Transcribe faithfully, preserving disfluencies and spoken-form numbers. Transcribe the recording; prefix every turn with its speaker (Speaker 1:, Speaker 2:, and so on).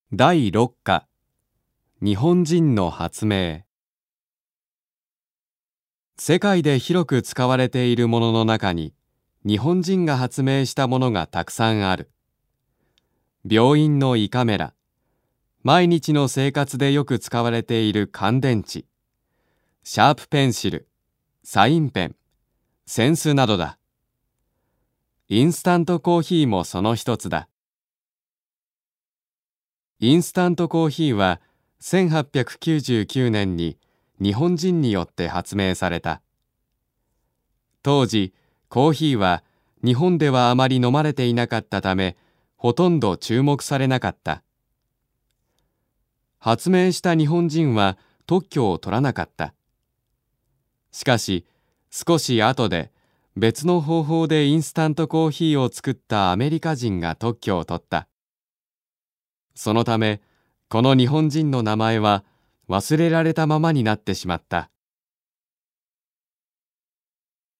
Speaker 1: だいろっか日本人の発明。世界で広く使われているものの中に日本人が発明したものがたくさんある。病院の胃カメラ、毎日の生活でよく使われている乾電池、シャープペンシル、サインペン、扇子などだ。インスタントコーヒーもその一つだ。インスタントコーヒーはせんはっぴゃくきゅうじゅうきゅうねんに日本人によって発明された。当時、コーヒーは日本ではあまり飲まれていなかったため、ほとんど注目されなかった。発明した日本人は特許を取らなかった。しかし、少し後で別の方法でインスタントコーヒーを作ったアメリカ人が特許を取った。そのため、この日本人の名前は忘れられたままになってしまった。